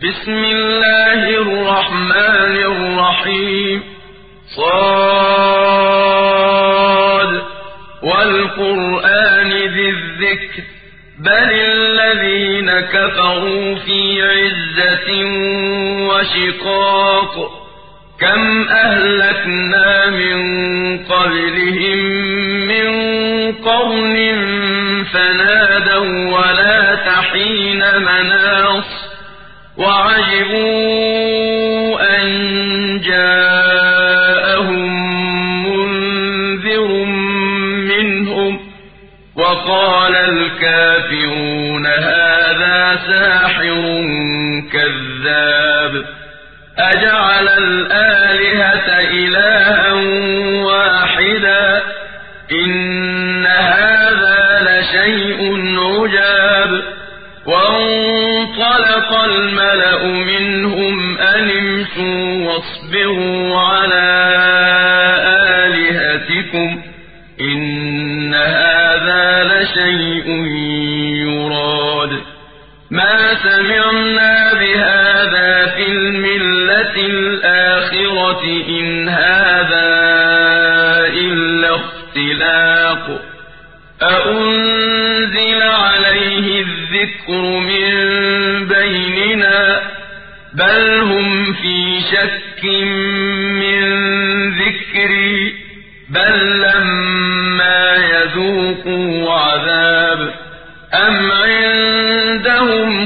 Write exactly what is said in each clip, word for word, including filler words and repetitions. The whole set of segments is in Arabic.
بسم الله الرحمن الرحيم صاد والقرآن ذي الذكر بل الذين كفروا في عزة وشقاق كم أهلكنا من قبلهم من قرن فنادوا ولا تحين مناص وعجبوا أن جاءهم منذر منهم وقال الكافرون هذا ساحر كذاب أجعل الآلهة إلها واحدا إن هذا لشيء عجاب وانطلق الملأ منهم أن امشوا واصبروا على آلهتكم إن هذا لشيء يراد ما سمعنا بهذا في الملة الآخرة إن هذا إلا اختلاق أأنزل عليه الذكر من بيننا بل هم في شك من ذكري بل لما يذوقوا عذاب أم عندهم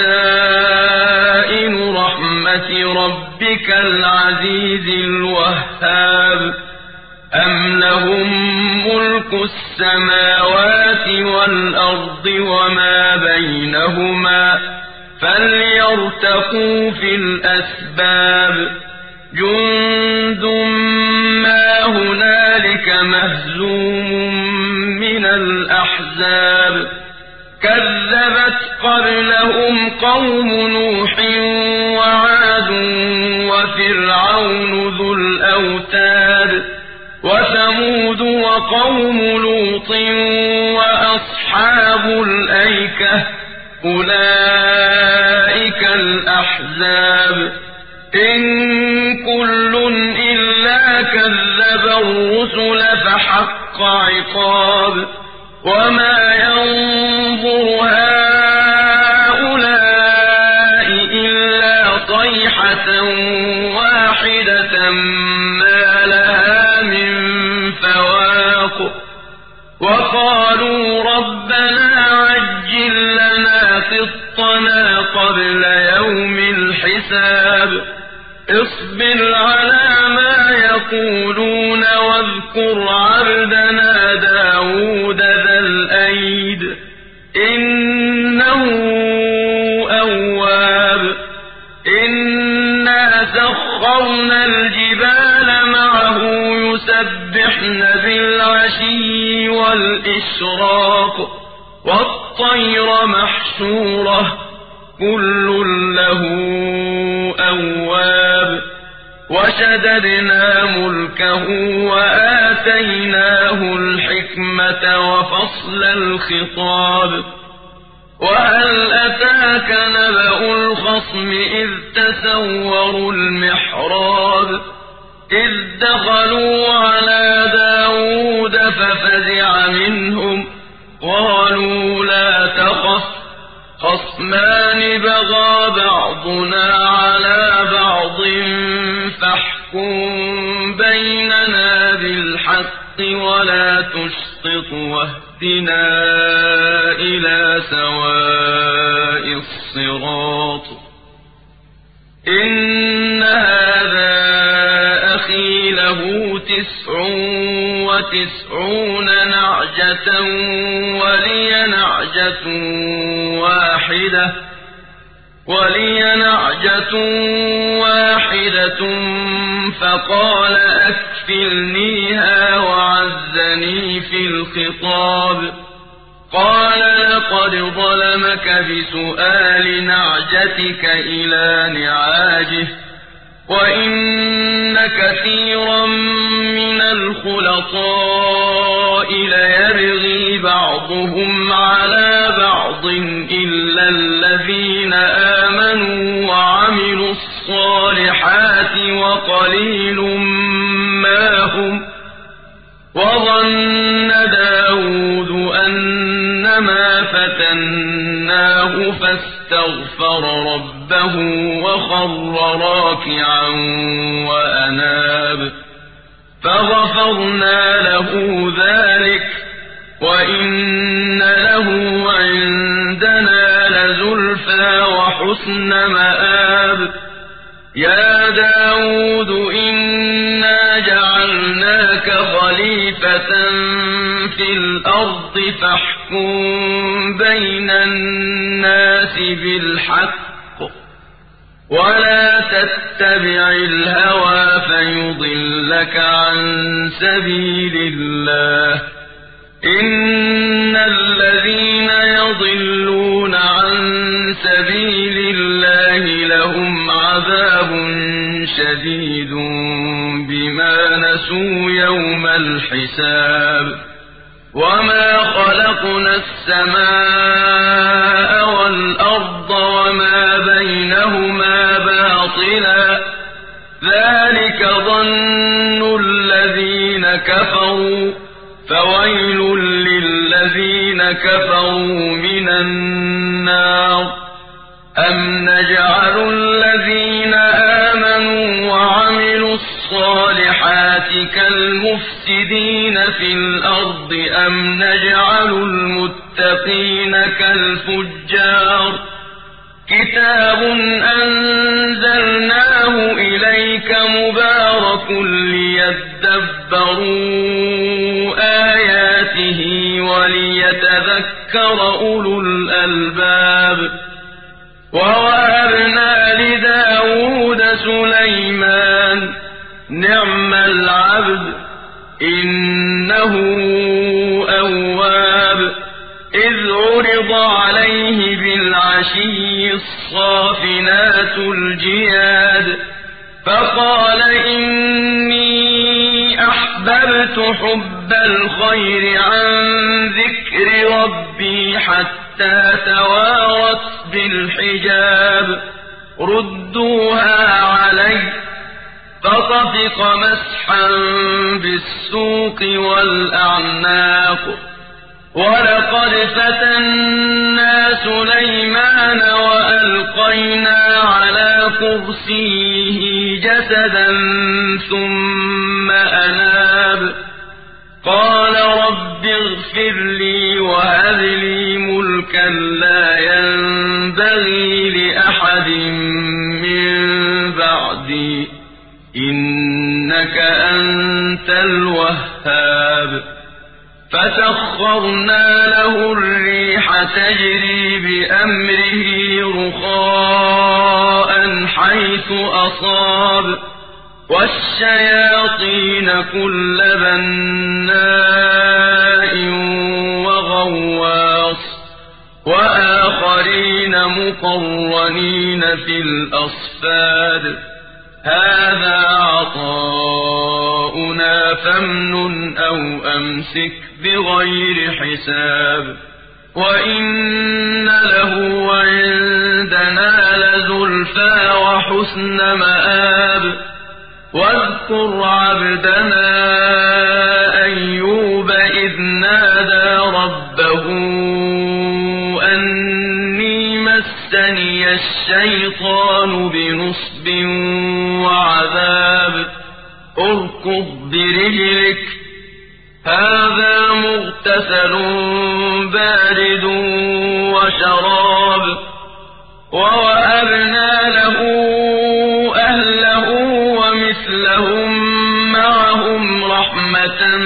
خزائن رحمة ربك العزيز الوهاب أم لهم ملك السماوات والأرض وما بينهما فليرتقوا في الأسباب جند ما هنالك مهزوم من الأحزاب كذبت قبلهم قوم نوح وعاد وفرعون ذو الأوتاد وثمود وقوم لوط وأصحاب الأيكة أولئك الأحزاب إن كل إلا كذب الرسل فحق عقاب وما ينظر هؤلاء إلا صيحة واحدة ما لها من فواق وقالوا ربنا عجل لنا قطنا قبل يوم الحساب اصبر على ما يقولون واذكر عبدنا داود ذا الأيد إنه أواب إنا سخرنا الجبال معه يسبحن بالعشي والإشراق والطير محشورة كل له أواب وشددنا ملكه وآتيناه الحكمة وفصل الخطاب وهل أتاك نبأ الخصم إذ تسوروا المحراب إذ دخلوا على داود ففزع منهم قالوا لا تخف خصمان بغى بعضنا على بعض فاحكم بيننا بالحق ولا تشطط واهدنا إلى سواء الصراط إن هذا أخي له تسع وتسعون نعجة ولي نعجة واحدة ولي نعجة واحدة فقال أكفلنيها وعزني في الخطاب قال لقد ظلمك بسؤال نعجتك إلى نعاجه وإن كثيرا من الخلطاء ليبغي بعضهم على بعض إلا الذين آمنوا وعملوا وقليل ما هم وظن داود أنما فتناه فاستغفر ربه وخر راكعا وأناب فغفرنا له ذلك وإن له عندنا لزلفى وحسن مآب يا داود إنا جعلناك خليفة في الأرض فاحكم بين الناس بالحق ولا تتبع الهوى فيضلك عن سبيل الله إن الذين يضلون عن سبيل الله لهم عذاب شديد بما نسوا يوم الحساب وما خلقنا السماء والأرض وما بينهما باطلا ذلك ظن الذين كفروا فويل للذين كفروا من النار أم نجعل الذين آمنوا وعملوا الصالحات كالمفسدين في الأرض أم نجعل المتقين كالفجار كتاب أنزلناه إليك مبارك ليدبروا آياته وليتذكر أولو الألباب ووهبنا لداود سليمان نعم العبد إنه أواب إذ عرض عليه بالعشي الصافنات الجياد فقال إني أحببت حب الخير عن ذكر ربي حتى توارت بالحجاب ردوها علي فطفق مسحا بالسوق والأعناق ولقد فتنا سليمان وألقينا على كرسيه جسدا ثم أناب قال رب اغفر لي وهب لي ملكا لا ينبغي لأحد من بعدي إنك أنت الوهاب فسخرنا له الريح تجري بأمره رخاء حيث أصاب والشياطين كل بناء وغواص وآخرين مقرنين في الأصفاد هذا عطاؤنا فامنن أو أمسك بغير حساب وإن له عندنا لزلفى وحسن مآب واذكر عبدنا أيوب إذ نادى ربه أني مسني الشيطان بنصب وعذاب اركض برجلك هذا مغتسل بارد وشراب ووهبنا له أهله ومثلهم معهم رحمة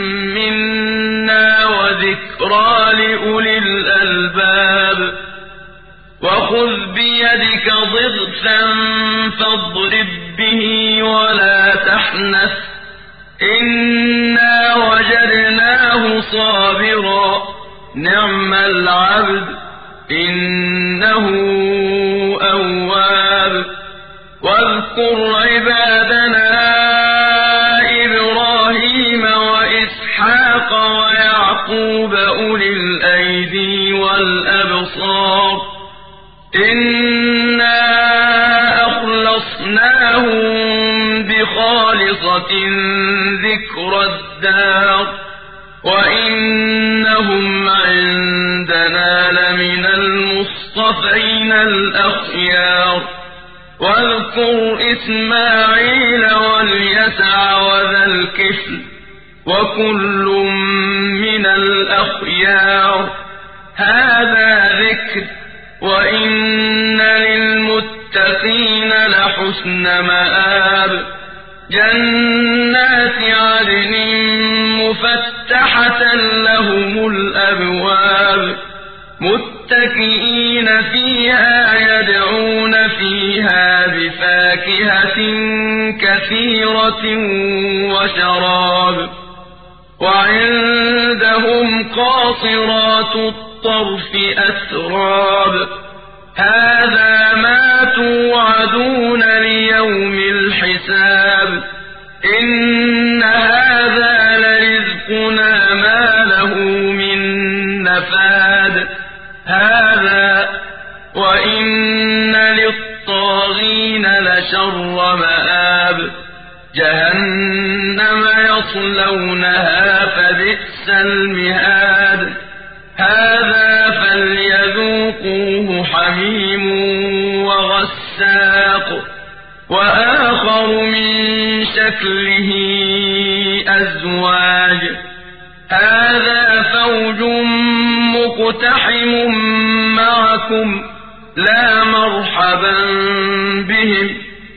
منا وذكرى لأولي الألباب وخذ بيدك ضغثا فاضرب به ولا تحنث إنا وجدناه صابرا نعم العبد إنه أواب واذكر عبادنا إبراهيم وإسحاق ويعقوب أولي الأيدي والأبصار إنا أخلصناهم بخالصة ذكر الدار وإنهم عندنا لمن المصطفين الأخيار واذكر إسماعيل واليسع وذا الكفل وكل من الأخيار هذا ذكر وإن للمتقين لحسن مآب جنات عدن مفتحة لهم الأبواب متكئين فيها يدعون فيها بفاكهة كثيرة وشراب وعندهم قاصرات الطرف أتراب هذا ما توعدون ليوم الحساب إن هذا لرزقنا ما له من نفاد هذا وإن للطاغين لشر مآب جهنم يصلونها فبئس المهاد هذا فليذوقوه حميم وغساق وآخر من شكله أزواج هذا فوج مقتحم معكم لا مرحبا بهم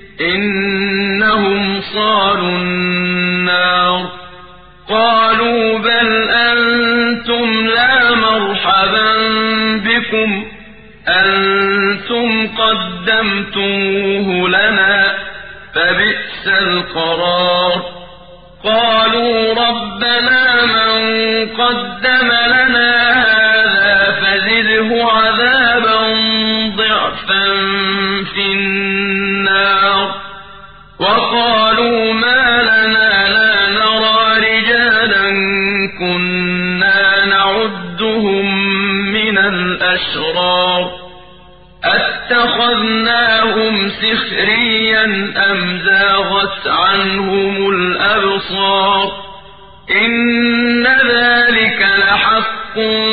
إنهم صالوا النار قالوا بل أنتم لا مرحبا بكم أنتم قدمتموه لنا فبئس القرار قالوا ربنا من قدم لنا هذا فزده عذابا ضعفا في النار وقالوا ما لنا لا نرى رجالا كنا نعدهم من الأشرار أتخذناهم سخريا أم زاغت عنهم الأبصار إن ذلك لحق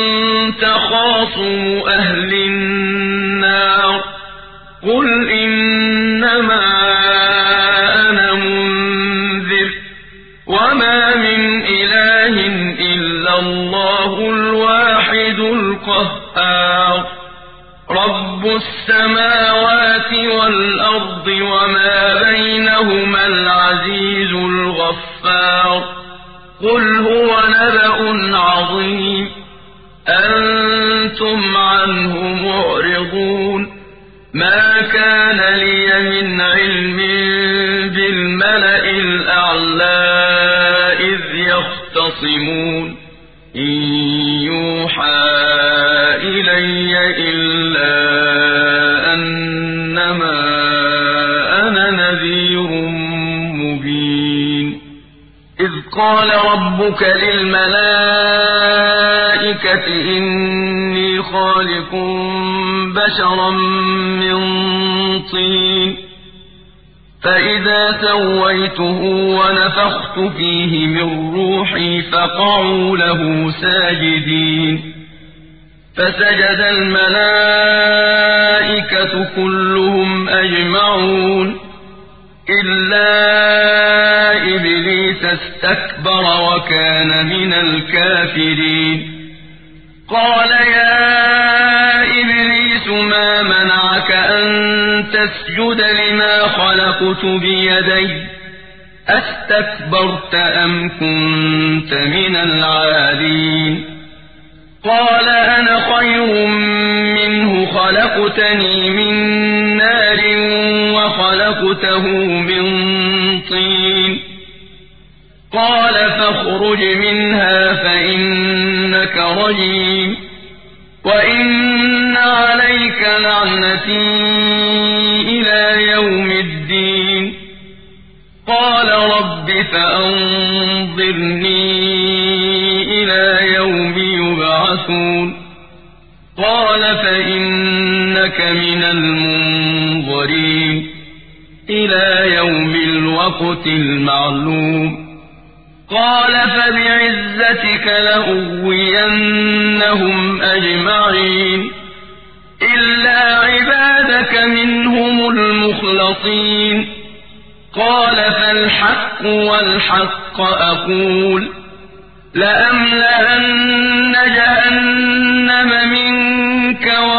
تخاصم أهل النار قل إنما أنا منذر وما من إله إلا الله الواحد القهار رب السماوات والأرض وما بينهما العزيز الغفار قل هو نبأ عظيم أنتم عنه معرضون ما كان لي من علم بالملأ الأعلى إذ يختصمون إن يوحى إلي إلا أنما أنا نذير مبين إذ قال ربك للملائكة إني خالق بشرا من طين فإذا سويته ونفخت فيه من روحي فقعوا له ساجدين فسجد الملائكة كلهم أجمعون إلا إبليس استكبر وكان من الكافرين قال يا إبليس ما منعك أن تسجد لما خلقت بيدي أستكبرت أم كنت من العالين قال أنا خير منه خلقتني من نار وخلقته من طين قال فاخرج منها فإنك رجيم وإن عليك لعنتي إلى يوم الدين قال رب فأنظرني إلى يوم يبعثون قال فإنك من المنظرين إلى يوم الوقت المعلوم قال فبعزتك لأغوينهم أجمعين إلا عبادك منهم المخلصين قال فالحق والحق أقول لأملأن جهنم منك